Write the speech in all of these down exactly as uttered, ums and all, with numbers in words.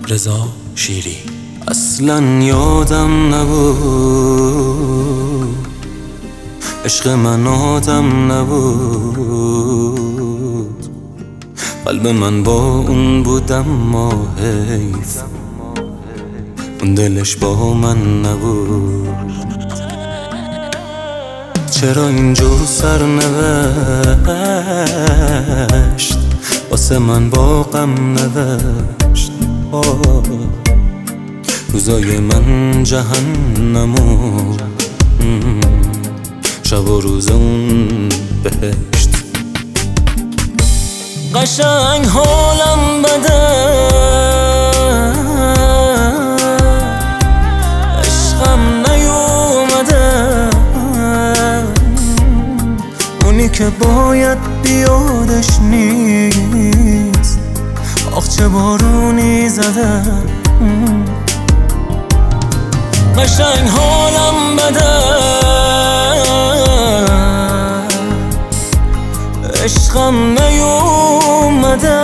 رضا شیری. اصلا یادم نبود عشق من آدم نبود، قلب من با اون بودم ما حیف اون دلش با من نبود. چرا اینجور سرنوشت واسه من با غم نوشت؟ روزای من جهنمو شب و روز اون بهشت. قشنگ حالم بده عشقم نیومده، اونی که باید بیادش نیست، آخ چه بارونی زده. قشنگ حالم بده عشقم نیومده،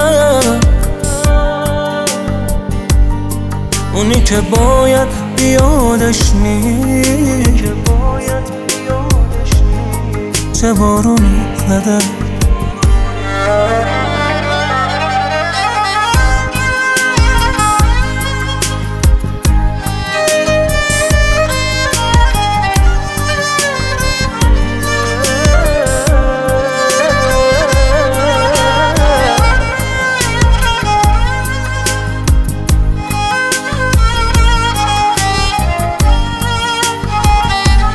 اونی که باید بیادش نیست، چه بارونی زده.